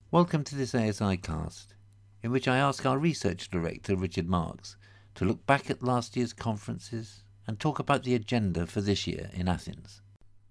Welcome to this ASI cast, in which I ask our research director, Richard Marks, to look back at last year's conferences and talk about the agenda for this year in Athens.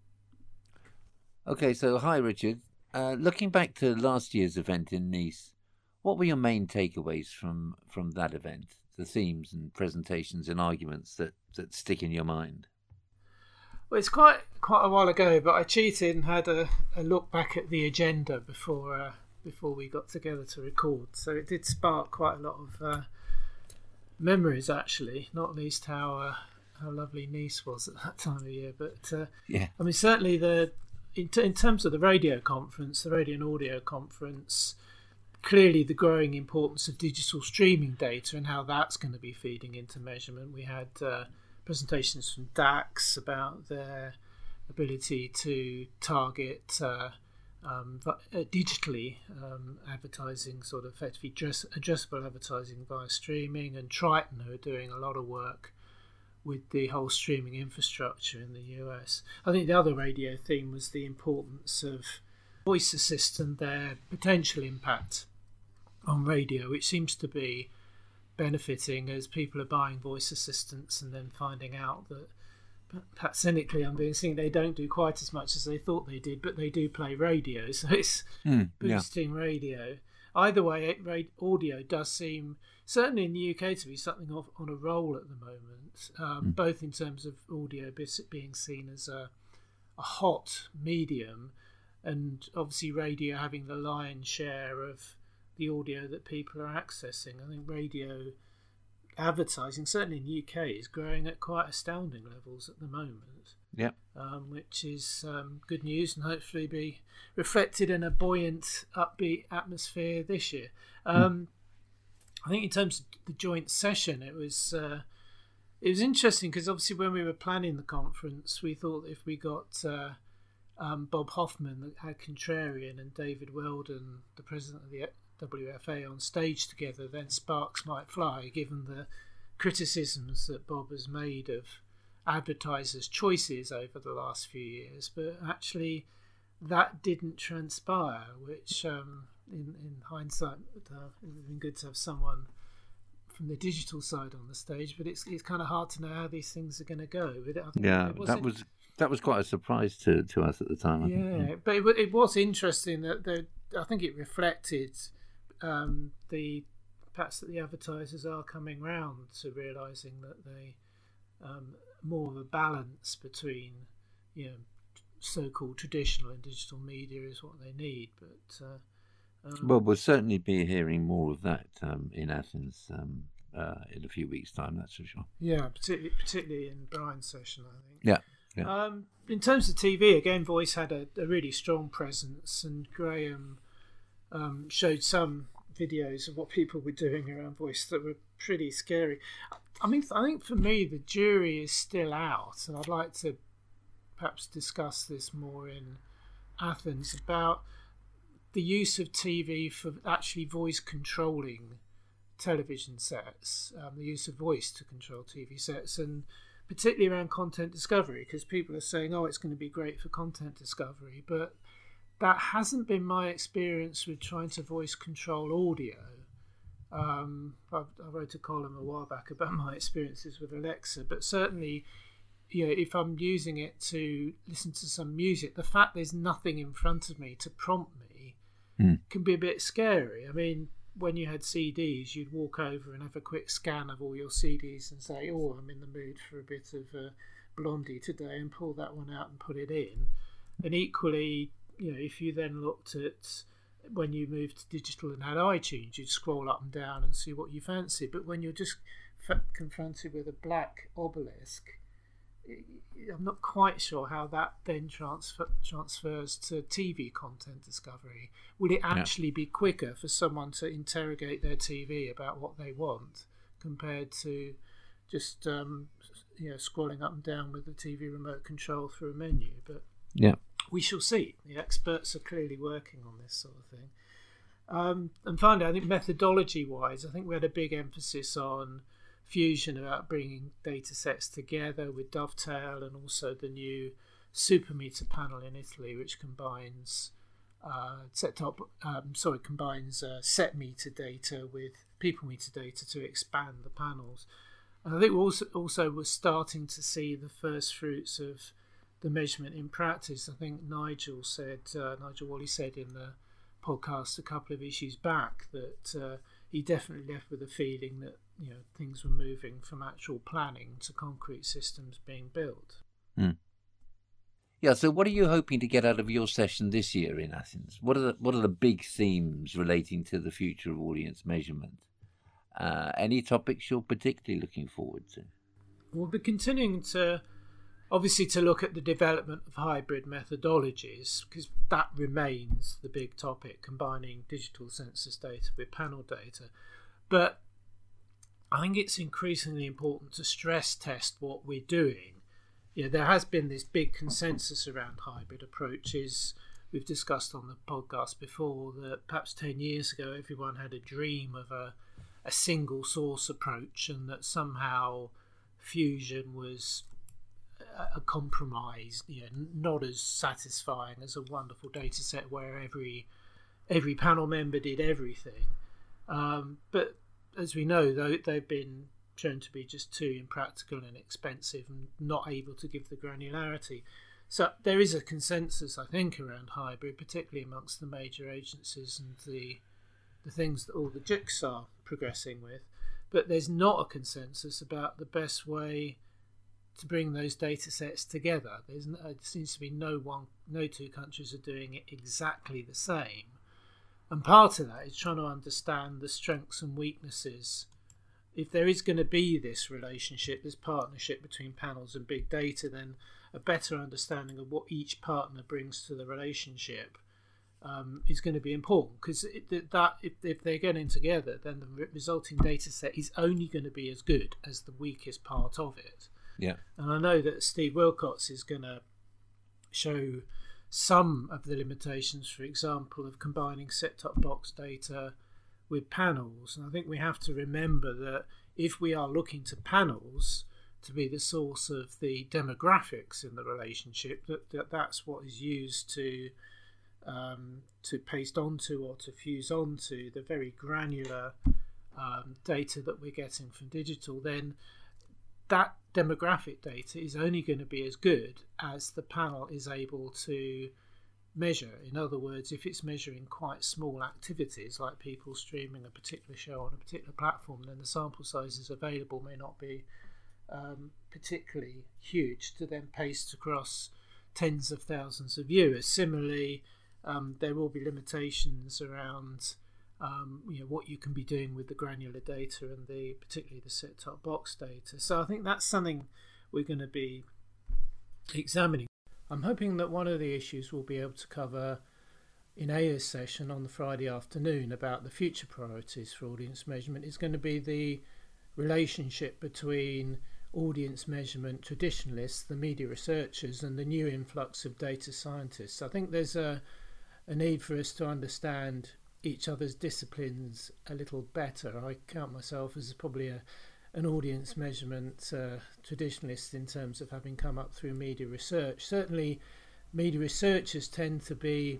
Okay, so hi Richard. Looking back to last year's event in Nice, what were your main takeaways from that event, the themes and presentations and arguments that stick in your mind? Well, it's quite a while ago, but I cheated and had a look back at the agenda before we got together to record. So it did spark quite a lot of memories, actually, not least how lovely Nice was at that time of year. But yeah, I mean, certainly in terms of the radio and audio conference, clearly the growing importance of digital streaming data and how that's going to be feeding into measurement. We had presentations from DAX about their ability to target digitally advertising, sort of effectively addressable advertising via streaming, and Triton, who are doing a lot of work with the whole streaming infrastructure in the US. I think the other radio theme was the importance of voice assistant, their potential impact on radio, which seems to be benefiting as people are buying voice assistants and then finding out that, perhaps cynically I'm being seen, they don't do quite as much as they thought they did, but they do play radio, so it's boosting radio. Either way, audio does seem, certainly in the UK, to be something on a roll at the moment, both in terms of audio being seen as a hot medium, and obviously radio having the lion's share of the audio that people are accessing. I think radio advertising, certainly in the UK, is growing at quite astounding levels at the moment. Yeah, which is good news, and hopefully be reflected in a buoyant, upbeat atmosphere this year. I think in terms of the joint session, it was interesting because obviously when we were planning the conference, we thought if we got Bob Hoffman, ad contrarian, and David Weldon, the president of the WFA, on stage together, then sparks might fly, given the criticisms that Bob has made of advertisers' choices over the last few years. But actually that didn't transpire, which in hindsight it would have been good to have someone from the digital side on the stage, but it's kind of hard to know how these things are going to go. That was quite a surprise to us at the time. I think. But it was interesting that I think it reflected perhaps that the advertisers are coming round to realising that they more of a balance between so-called traditional and digital media is what they need. But well, we'll certainly be hearing more of that in Athens in a few weeks' time. That's for sure. Yeah, particularly in Brian's session, I think. Yeah. In terms of TV, again, Voice had a really strong presence, and Graham showed some videos of what people were doing around Voice that were pretty scary. I think for me the jury is still out, and I'd like to perhaps discuss this more in Athens about the use of TV for actually voice controlling television sets, the use of voice to control TV sets, and particularly around content discovery, because people are saying, it's going to be great for content discovery, but that hasn't been my experience with trying to voice control audio. I wrote a column a while back about my experiences with Alexa, but certainly, if I'm using it to listen to some music, the fact there's nothing in front of me to prompt me can be a bit scary. I mean, when you had CDs, you'd walk over and have a quick scan of all your CDs and say, I'm in the mood for a bit of Blondie today, and pull that one out and put it in. And equally, if you then looked at when you moved to digital and had iTunes, you'd scroll up and down and see what you fancy. But when you're just confronted with a black obelisk, I'm not quite sure how that then transfers to TV content discovery. Will it actually be quicker for someone to interrogate their TV about what they want compared to just scrolling up and down with the TV remote control through a menu? But we shall see. The experts are clearly working on this sort of thing. And finally, I think methodology-wise, I think we had a big emphasis on Fusion, about bringing data sets together with Dovetail, and also the new Supermeter panel in Italy, which combines combines set meter data with people meter data to expand the panels. And I think we're starting to see the first fruits of the measurement in practice. I think Nigel Wally said in the podcast a couple of issues back that he definitely left with a feeling that things were moving from actual planning to concrete systems being built. Yeah. So, what are you hoping to get out of your session this year in Athens? What are the big themes relating to the future of audience measurement? Any topics you're particularly looking forward to? We'll be continuing to look at the development of hybrid methodologies, because that remains the big topic, combining digital census data with panel data. But I think it's increasingly important to stress test what we're doing. There has been this big consensus around hybrid approaches. We've discussed on the podcast before that perhaps 10 years ago everyone had a dream of a single source approach, and that somehow Fusion was a compromise, not as satisfying as a wonderful data set where every panel member did everything. But as we know, they've been shown to be just too impractical and expensive and not able to give the granularity. So there is a consensus, I think, around hybrid, particularly amongst the major agencies and the things that all the JICs are progressing with. But there's not a consensus about the best way to bring those data sets together. It seems to be no two countries are doing it exactly the same. And part of that is trying to understand the strengths and weaknesses. If there is going to be this relationship, this partnership between panels and big data, then a better understanding of what each partner brings to the relationship is going to be important, because if they're getting together, then the resulting data set is only going to be as good as the weakest part of it. Yeah. And I know that Steve Wilcox is going to show some of the limitations, for example, of combining set-top box data with panels. And I think we have to remember that if we are looking to panels to be the source of the demographics in the relationship, that's what is used to paste onto or to fuse onto the very granular data that we're getting from digital, then that demographic data is only going to be as good as the panel is able to measure. In other words, if it's measuring quite small activities like people streaming a particular show on a particular platform, then the sample sizes available may not be particularly huge to then paste across tens of thousands of viewers. Similarly, there will be limitations around what you can be doing with the granular data and particularly the set-top box data. So I think that's something we're going to be examining. I'm hoping that one of the issues we'll be able to cover in Aya's session on the Friday afternoon about the future priorities for audience measurement is going to be the relationship between audience measurement traditionalists, the media researchers, and the new influx of data scientists. I think there's a need for us to understand each other's disciplines a little better. I count myself as probably an audience measurement traditionalist in terms of having come up through media research. Certainly media researchers tend to be,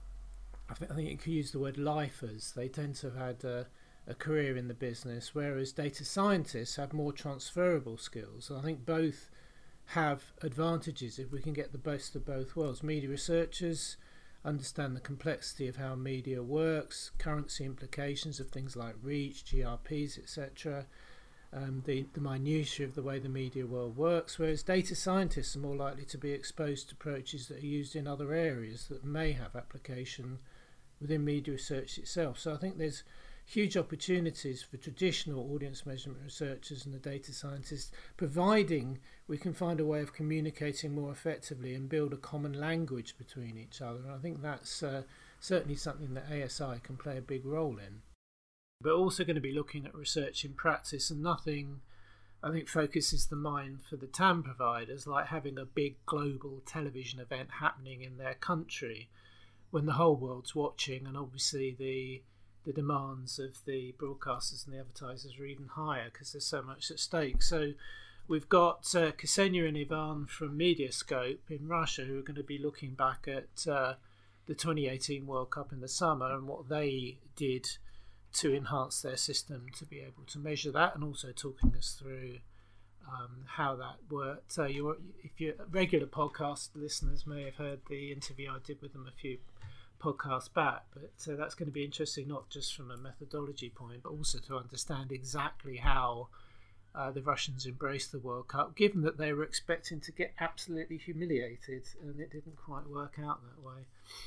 I think you could use the word lifers. They tend to have had a career in the business, whereas data scientists have more transferable skills. And I think both have advantages if we can get the best of both worlds. Media researchers understand the complexity of how media works, currency implications of things like reach, GRPs, etc., the minutiae of the way the media world works, whereas data scientists are more likely to be exposed to approaches that are used in other areas that may have application within media research itself. So I think there's huge opportunities for traditional audience measurement researchers and the data scientists, providing we can find a way of communicating more effectively and build a common language between each other. And I think that's certainly something that ASI can play a big role in. But also going to be looking at research in practice, and nothing I think focuses the mind for the TAM providers like having a big global television event happening in their country when the whole world's watching, and obviously the demands of the broadcasters and the advertisers are even higher because there's so much at stake. So we've got Ksenia and Ivan from Mediascope in Russia who are going to be looking back at the 2018 World Cup in the summer and what they did to enhance their system to be able to measure that, and also talking us through how that worked. If you're regular podcast listeners may have heard the interview I did with them a few podcasts back, but that's going to be interesting, not just from a methodology point, but also to understand exactly how the Russians embraced the World Cup, given that they were expecting to get absolutely humiliated, and it didn't quite work out that way.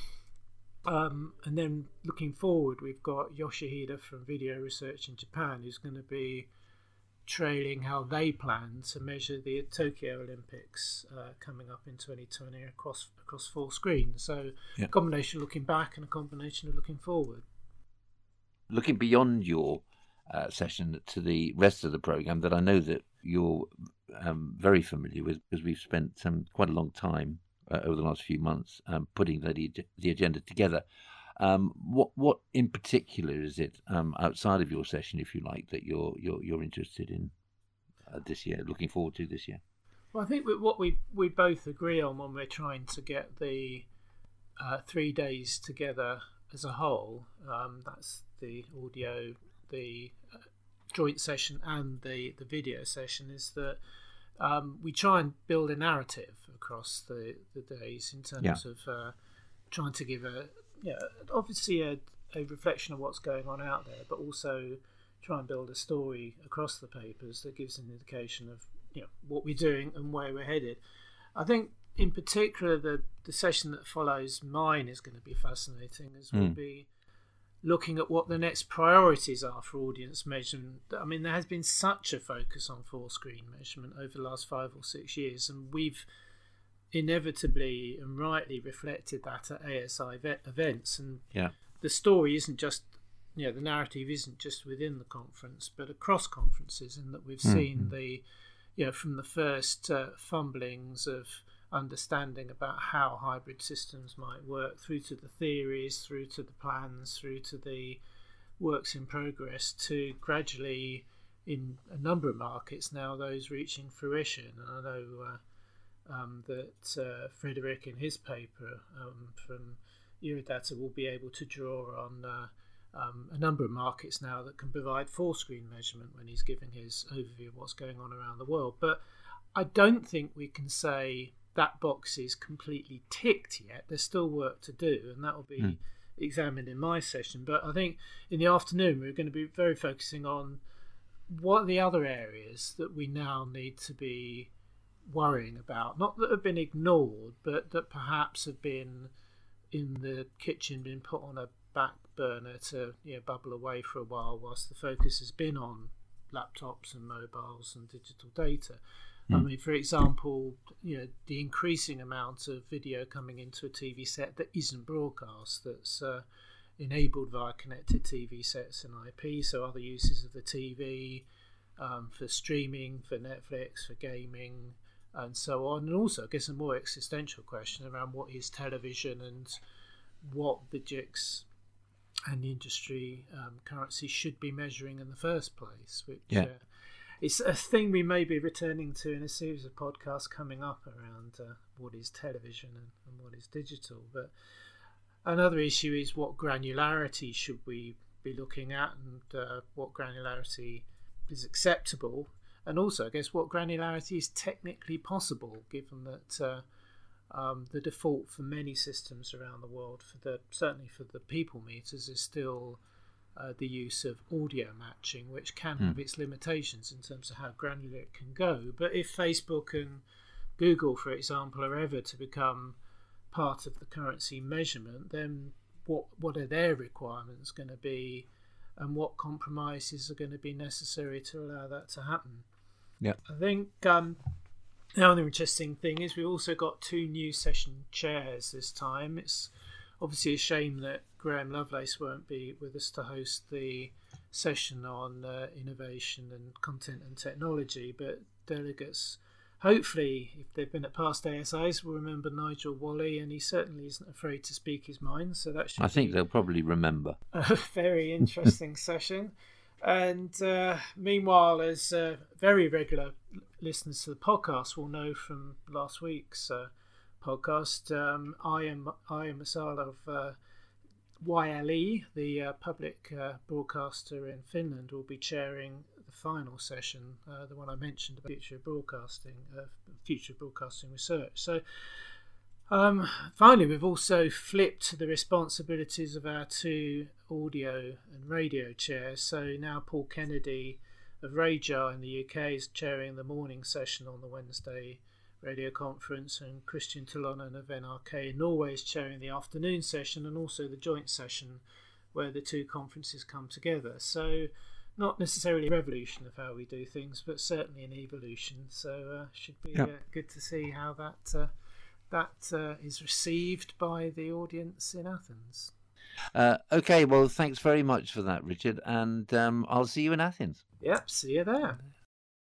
And then looking forward, we've got Yoshihide from Video Research in Japan, who's going to be trailing how they plan to measure the Tokyo Olympics coming up in 2020 across full screen. So a combination of looking back and a combination of looking forward. Looking beyond your session to the rest of the programme that I know that you're very familiar with, because we've spent quite a long time over the last few months putting the agenda together. What in particular is it outside of your session, if you like, that you're interested in this year, looking forward to this year? Well, I think what we both agree on when we're trying to get the 3 days together as a whole, that's the audio, the joint session and the video session, is that we try and build a narrative across the days in terms of trying to give obviously a reflection of what's going on out there, but also try and build a story across the papers that gives an indication of what we're doing and where we're headed. I think in particular the session that follows mine is going to be fascinating, as we'll be looking at what the next priorities are for audience measurement. I mean, there has been such a focus on full screen measurement over the last 5 or 6 years, and we've inevitably and rightly reflected that at ASI events. And the story isn't just, the narrative isn't just within the conference, but across conferences, in that we've seen from the first fumblings of understanding about how hybrid systems might work, through to the theories, through to the plans, through to the works in progress, to gradually, in a number of markets now, those reaching fruition. And I know that Frederick, in his paper from Eurodata, will be able to draw on a number of markets now that can provide full screen measurement when he's giving his overview of what's going on around the world. But I don't think we can say that box is completely ticked yet. There's still work to do, and that will be examined in my session. But I think in the afternoon we're going to be very focusing on what are the other areas that we now need to be worrying about, not that have been ignored, but that perhaps have been in the kitchen, been put on a back burner to bubble away for a while, whilst the focus has been on laptops and mobiles and digital data. I mean, for example, the increasing amount of video coming into a TV set that isn't broadcast, that's enabled via connected TV sets and IP, so other uses of the TV for streaming, for Netflix, for gaming, and so on. And also, I guess, a more existential question around what is television and what the JICs and the industry currency should be measuring in the first place, which it's a thing we may be returning to in a series of podcasts coming up around what is television and what is digital. But another issue is what granularity should we be looking at, and what granularity is acceptable, and also, I guess, what granularity is technically possible, given that the default for many systems around the world, certainly for the people meters, is still the use of audio matching, which can have its limitations in terms of how granular it can go. But if Facebook and Google, for example, are ever to become part of the currency measurement, then what are their requirements going to be, and what compromises are going to be necessary to allow that to happen? I think another interesting thing is we've also got 2 new session chairs this time. It's obviously a shame that Graham Lovelace won't be with us to host the session on innovation and content and technology, but delegates, hopefully, if they've been at past ASIs, will remember Nigel Wally, and he certainly isn't afraid to speak his mind. So that should I think they'll probably remember. A very interesting session. And meanwhile, as very regular listeners to the podcast will know from last week's podcast. I am Masala of YLE, the public broadcaster in Finland, will be chairing the final session, the one I mentioned about future broadcasting research. So finally, we've also flipped the responsibilities of our two audio and radio chairs. So now Paul Kennedy of RAJAR in the UK is chairing the morning session on the Wednesday radio conference, and Christian Tolonen of NRK in Norway is chairing the afternoon session and also the joint session where the two conferences come together. So not necessarily a revolution of how we do things, but certainly an evolution. So should be good to see how that is received by the audience in Athens. Okay, well, thanks very much for that, Richard, and I'll see you in Athens. Yep, see you there.